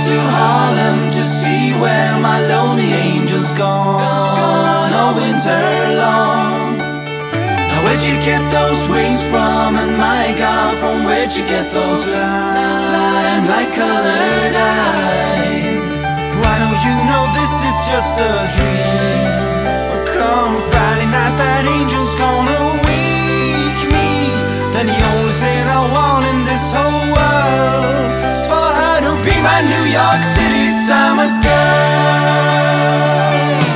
to Harlem to see where my lonely angel's gone all winter long. Now where'd you get those wings from? And my God, from where'd you get those limelight colored eyes? Why don't you know this is just a dream? But come Friday night, that angel's gonna wake me. Then the only thing I want in this whole world is for her to be my New York City summer girl.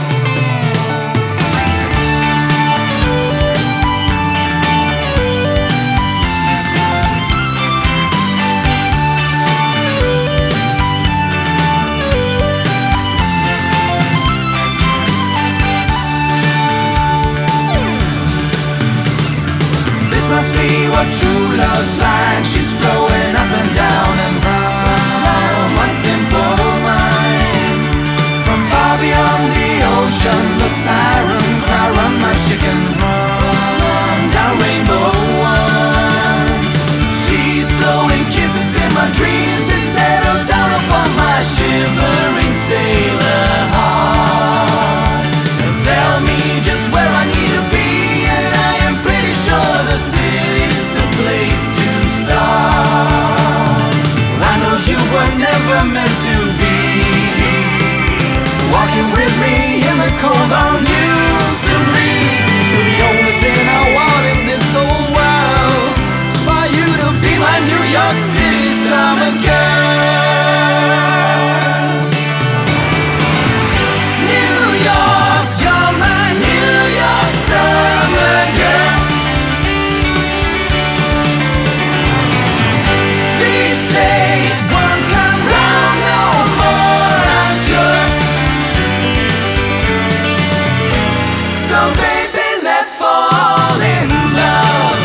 Must be what true love's like. She's flowing up and down and round my simple mind. From far beyond the ocean, the siren cry, run my chicken, run down Rainbow One. She's blowing kisses in my dreams that settle down upon my shivering sailor heart and tell me just where I need to be. And I am pretty sure the city's the place to start. I know you were never meant to be walking with me in the cold I'm used to read. So the only thing I want in this whole world is for you to be my New York City summer girl. New York, you're my New York summer girl. These days won't come round no more, I'm sure. So baby, let's fall in love.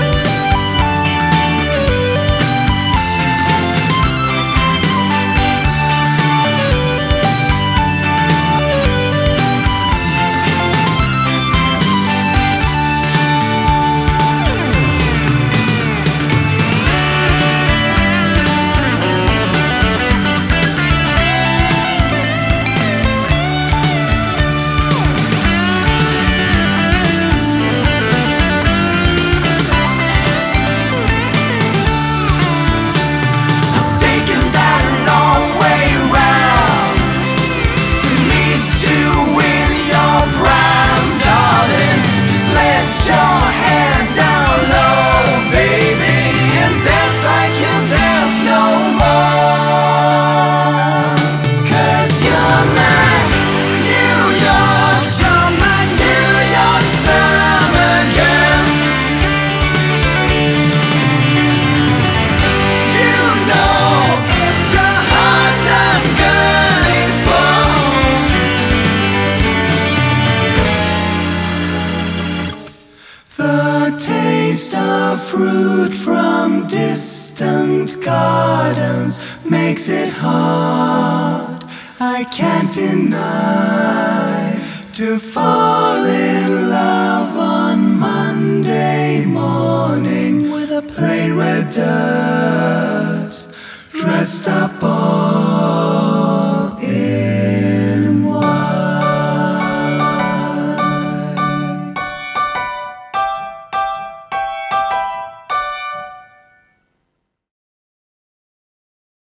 Taste of fruit from distant gardens makes it hard, I can't deny, to fall in love on Monday morning with a plain red dirt dressed up all